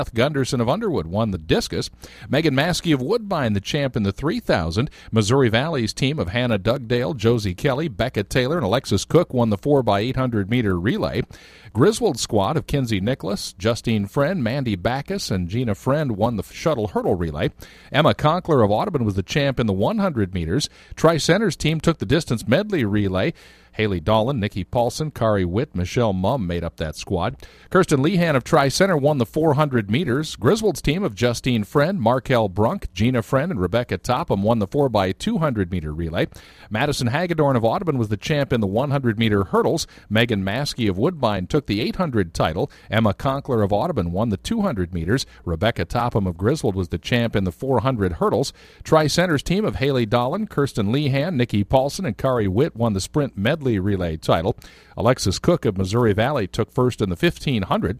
Beth Gunderson of Underwood won the discus. Megan Maskey of Woodbine, the champ in the 3,000. Missouri Valley's team of Hannah Dugdale, Josie Kelly, Becca Taylor, and Alexis Cook won the 4x800-meter relay. Griswold squad of Kinsey Nicholas, Justine Friend, Mandy Backus, and Gina Friend won the shuttle hurdle relay. Emma Conkler of Audubon was the champ in the 100 meters. Tri-Center's team took the distance medley relay. Haley Dolan, Nikki Paulson, Kari Witt, Michelle Mumm made up that squad. Kirsten Lehan of Tri-Center won the 400 meters. Griswold's team of Justine Friend, Markel Brunk, Gina Friend, and Rebecca Topham won the 4x200-meter relay. Madison Hagedorn of Audubon was the champ in the 100-meter hurdles. Megan Maskey of Woodbine took the 800 title. Emma Conkler of Audubon won the 200 meters. Rebecca Topham of Griswold was the champ in the 400 hurdles. Tri-Center's team of Haley Dolan, Kirsten Lehan, Nikki Paulson, and Kari Witt won the sprint medley relay title. Alexis Cook of Missouri Valley took first in the 1500.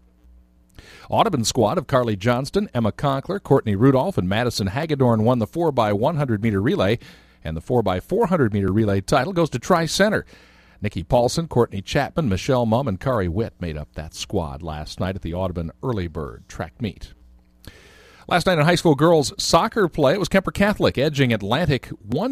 Audubon squad of Carly Johnston, Emma Conkler, Courtney Rudolph, and Madison Hagedorn won the 4x100-meter relay, and the 4x400-meter relay title goes to Tri-Center. Nikki Paulson, Courtney Chapman, Michelle Mumm, and Kari Witt made up that squad last night at the Audubon Early Bird track meet. Last night in high school girls soccer play, it was Kemper Catholic edging Atlantic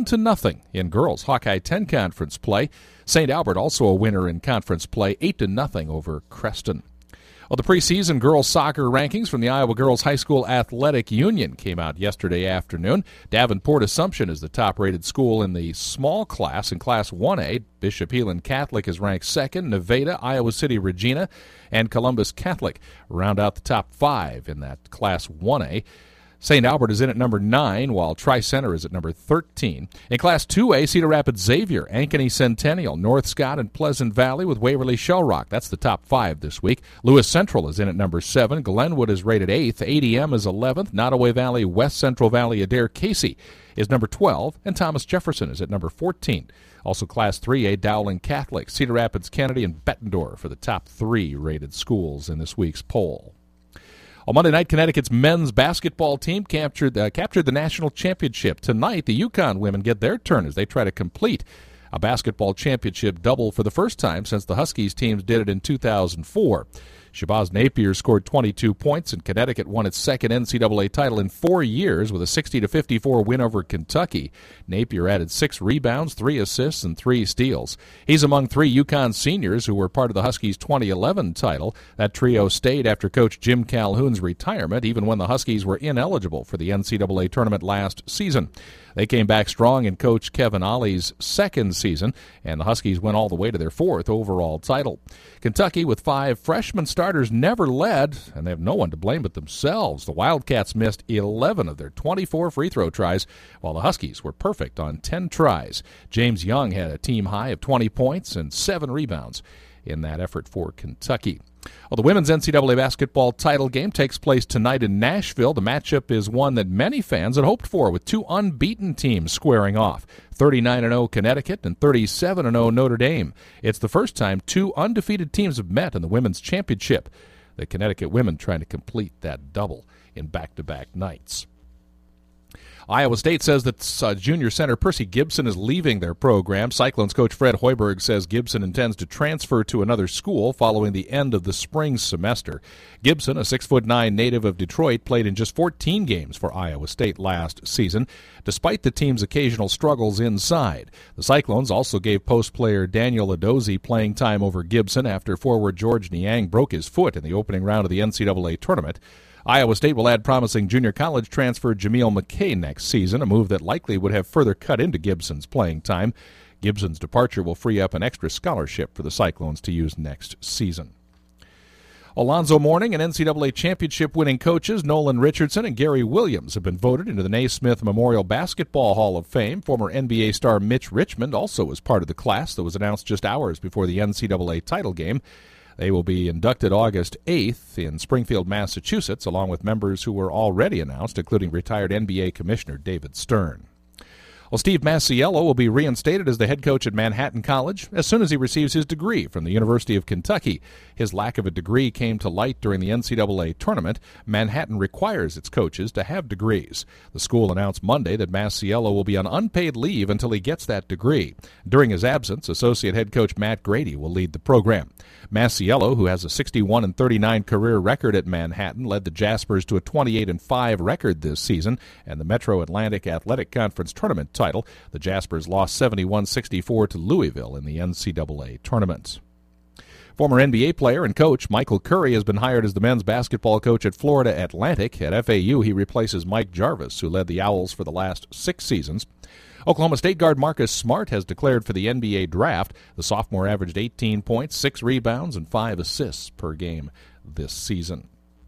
1-0 in girls Hawkeye 10 conference play. St. Albert also a winner in conference play, 8-0 over Creston. Well, the preseason girls soccer rankings from the Iowa Girls High School Athletic Union came out yesterday afternoon. Davenport Assumption is the top-rated school in the small class in Class 1A. Bishop Heelan Catholic is ranked second. Nevada, Iowa City Regina, and Columbus Catholic round out the top 5 in that Class 1A. St. Albert is in at number 9, while Tri-Center is at number 13. In Class 2A, Cedar Rapids Xavier, Ankeny Centennial, North Scott, and Pleasant Valley with Waverly Shell Rock. That's the top 5 this week. Lewis Central is in at number 7. Glenwood is rated 8th. ADM is 11th. Nottoway Valley, West Central Valley, Adair Casey is number 12. And Thomas Jefferson is at number 14. Also Class 3A, Dowling Catholic, Cedar Rapids Kennedy, and Bettendorf are the top 3 rated schools in this week's poll. On Monday night, Connecticut's men's basketball team captured the national championship. Tonight, the UConn women get their turn as they try to complete a basketball championship double for the first time since the Huskies teams did it in 2004. Shabazz Napier scored 22 points, and Connecticut won its second NCAA title in 4 years with a 60-54 win over Kentucky. Napier added 6 rebounds, 3 assists, and 3 steals. He's among 3 UConn seniors who were part of the Huskies' 2011 title. That trio stayed after Coach Jim Calhoun's retirement, even when the Huskies were ineligible for the NCAA tournament last season. They came back strong in Coach Kevin Ollie's second season, and the Huskies went all the way to their 4th overall title. Kentucky, with 5 freshman starters, never led, and they have no one to blame but themselves. The Wildcats missed 11 of their 24 free throw tries, while the Huskies were perfect on 10 tries. James Young had a team high of 20 points and 7 rebounds in that effort for Kentucky. Well, the women's NCAA basketball title game takes place tonight in Nashville. The matchup is one that many fans had hoped for, with 2 unbeaten teams squaring off, 39-0 Connecticut and 37-0 Notre Dame. It's the first time 2 undefeated teams have met in the women's championship. The Connecticut women trying to complete that double in back-to-back nights. Iowa State says that junior center Percy Gibson is leaving their program. Cyclones coach Fred Hoiberg says Gibson intends to transfer to another school following the end of the spring semester. Gibson, a 6'9" native of Detroit, played in just 14 games for Iowa State last season, despite the team's occasional struggles inside. The Cyclones also gave post player Daniel Adozi playing time over Gibson after forward George Niang broke his foot in the opening round of the NCAA tournament. Iowa State will add promising junior college transfer Jameel McKay next season, a move that likely would have further cut into Gibson's playing time. Gibson's departure will free up an extra scholarship for the Cyclones to use next season. Alonzo Mourning and NCAA championship-winning coaches Nolan Richardson and Gary Williams have been voted into the Naismith Memorial Basketball Hall of Fame. Former NBA star Mitch Richmond also was part of the class that was announced just hours before the NCAA title game. They will be inducted August 8th in Springfield, Massachusetts, along with members who were already announced, including retired NBA Commissioner David Stern. Well, Steve Masiello will be reinstated as the head coach at Manhattan College as soon as he receives his degree from the University of Kentucky. His lack of a degree came to light during the NCAA tournament. Manhattan requires its coaches to have degrees. The school announced Monday that Masiello will be on unpaid leave until he gets that degree. During his absence, associate head coach Matt Grady will lead the program. Masiello, who has a 61-39 career record at Manhattan, led the Jaspers to a 28-5 record this season and the Metro Atlantic Athletic Conference tournament title. The Jaspers lost 71-64 to Louisville in the NCAA tournament. Former NBA player and coach Michael Curry has been hired as the men's basketball coach at Florida Atlantic. At FAU, he replaces Mike Jarvis, who led the Owls for the last 6 seasons. Oklahoma State guard Marcus Smart has declared for the NBA draft. The sophomore averaged 18 points, 6 rebounds, and 5 assists per game this season.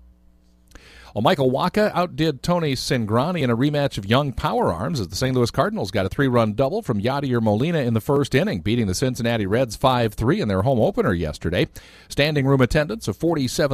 Well, Michael Wacha outdid Tony Cingrani in a rematch of Young Power Arms as the St. Louis Cardinals got a 3-run double from Yadier Molina in the first inning, beating the Cincinnati Reds 5-3 in their home opener yesterday. Standing room attendance of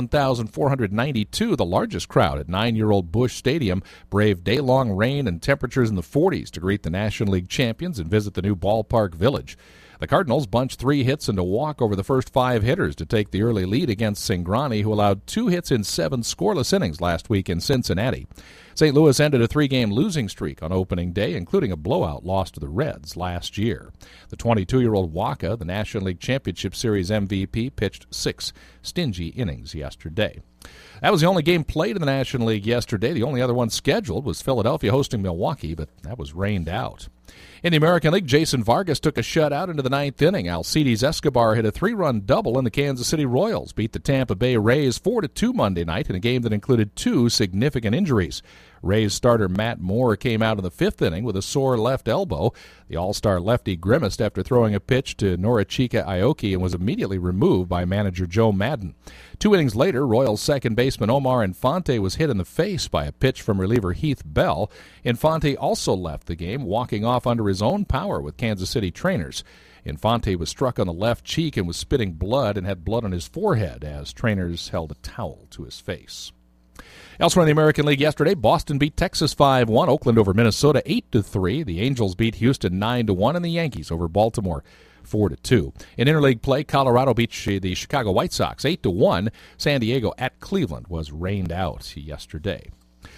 47,492, the largest crowd at 9-year-old Busch Stadium, braved day-long rain and temperatures in the 40s to greet the National League champions and visit the new ballpark village. The Cardinals bunched 3 hits and a walk over the first 5 hitters to take the early lead against Cingrani, who allowed 2 hits in 7 scoreless innings last week in Cincinnati. St. Louis ended a 3-game losing streak on opening day, including a blowout loss to the Reds last year. The 22-year-old Wacha, the National League Championship Series MVP, pitched 6 stingy innings yesterday. That was the only game played in the National League yesterday. The only other one scheduled was Philadelphia hosting Milwaukee, but that was rained out. In the American League, Jason Vargas took a shutout into the 9th inning. Alcides Escobar hit a 3-run double, and the Kansas City Royals beat the Tampa Bay Rays 4-2 Monday night in a game that included 2 significant injuries. Rays starter Matt Moore came out in the 5th inning with a sore left elbow. The all-star lefty grimaced after throwing a pitch to Norichika Aoki and was immediately removed by manager Joe Madden. 2 innings later, Royals second baseman Omar Infante was hit in the face by a pitch from reliever Heath Bell. Infante also left the game, walking off under his own power with Kansas City trainers. Infante was struck on the left cheek and was spitting blood and had blood on his forehead as trainers held a towel to his face. Elsewhere in the American League yesterday, Boston beat Texas 5-1, Oakland over Minnesota 8-3, the Angels beat Houston 9-1, and the Yankees over Baltimore 4-2. In interleague play, Colorado beat the Chicago White Sox 8-1. San Diego at Cleveland was rained out yesterday.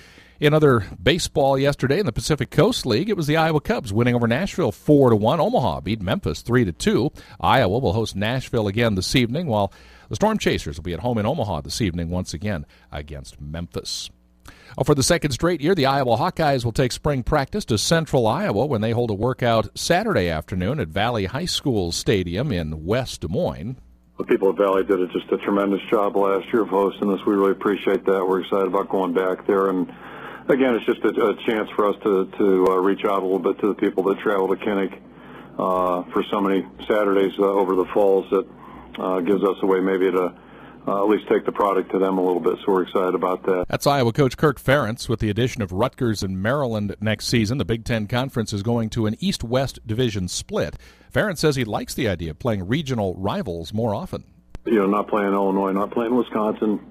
In other baseball yesterday in the Pacific Coast League, it was the Iowa Cubs winning over Nashville 4-1. Omaha beat Memphis 3-2. Iowa will host Nashville again this evening, while the Storm Chasers will be at home in Omaha this evening once again against Memphis. For the second straight year, the Iowa Hawkeyes will take spring practice to Central Iowa when they hold a workout Saturday afternoon at Valley High School Stadium in West Des Moines. The people at Valley did just a tremendous job last year of hosting us. We really appreciate that. We're excited about going back there. And again, it's just a chance for us to reach out a little bit to the people that travel to Kinnick for so many Saturdays over the falls. That gives us a way maybe to at least take the product to them a little bit, so we're excited about that. That's Iowa coach Kirk Ferentz. With the addition of Rutgers and Maryland next season, the Big Ten Conference is going to an East-West division split. Ferentz says he likes the idea of playing regional rivals more often. Not playing Illinois, not playing Wisconsin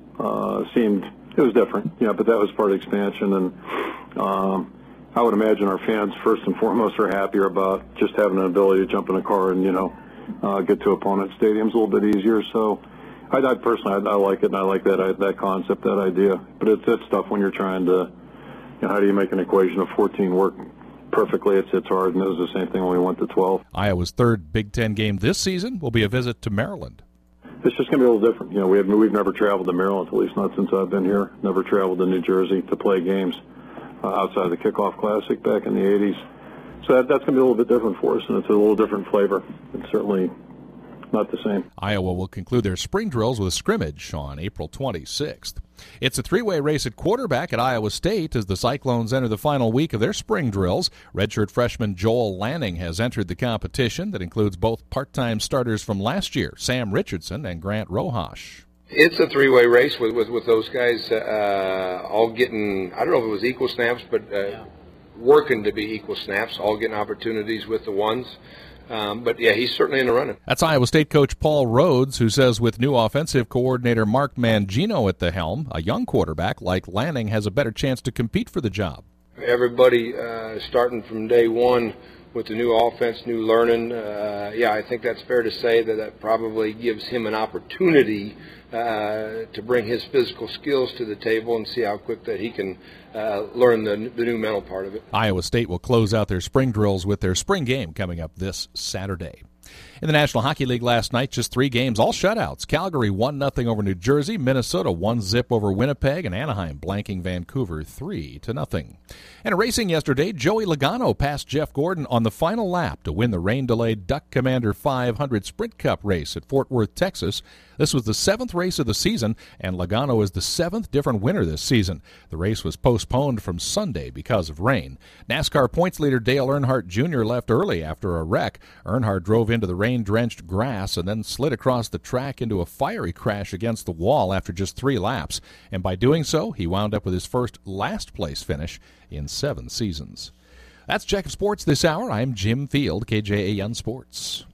it was different, but that was part of expansion, and I would imagine our fans, first and foremost, are happier about just having an ability to jump in a car and, get to opponent stadiums a little bit easier, so I personally, I like it, and I like that concept, that idea. But it's tough when you're trying to, how do you make an equation of 14 work perfectly? It's hard, and it was the same thing when we went to 12. Iowa's third Big Ten game this season will be a visit to Maryland. It's just going to be a little different. We've never traveled to Maryland, at least not since I've been here. Never traveled to New Jersey to play games outside of the Kickoff Classic back in the 80s. So that's going to be a little bit different for us, and it's a little different flavor. It's certainly not the same. Iowa will conclude their spring drills with a scrimmage on April 26th. It's a 3-way race at quarterback at Iowa State as the Cyclones enter the final week of their spring drills. Redshirt freshman Joel Lanning has entered the competition that includes both part-time starters from last year, Sam Richardson and Grant Rohash. It's a 3-way race with those guys all getting, I don't know if it was equal snaps, but working to be equal snaps, all getting opportunities with the ones. But, he's certainly in the running. That's Iowa State coach Paul Rhodes, who says with new offensive coordinator Mark Mangino at the helm, a young quarterback like Lanning has a better chance to compete for the job. Everybody starting from day one with the new offense, new learning. I think that's fair to say that probably gives him an opportunity to bring his physical skills to the table and see how quick that he can learn the new mental part of it. Iowa State will close out their spring drills with their spring game coming up this Saturday. In the National Hockey League last night, just 3 games, all shutouts. Calgary 1-0 over New Jersey, Minnesota 1-0 over Winnipeg, and Anaheim blanking Vancouver 3-0. And in racing yesterday, Joey Logano passed Jeff Gordon on the final lap to win the rain-delayed Duck Commander 500 Sprint Cup race at Fort Worth, Texas. This was the 7th race of the season, and Logano is the 7th different winner this season. The race was postponed from Sunday because of rain. NASCAR points leader Dale Earnhardt Jr. left early after a wreck. Earnhardt drove into the rain-drenched grass and then slid across the track into a fiery crash against the wall after just 3 laps. And by doing so, he wound up with his first last-place finish in 7 seasons. That's Check of Sports this hour. I'm Jim Field, KJAN Sports.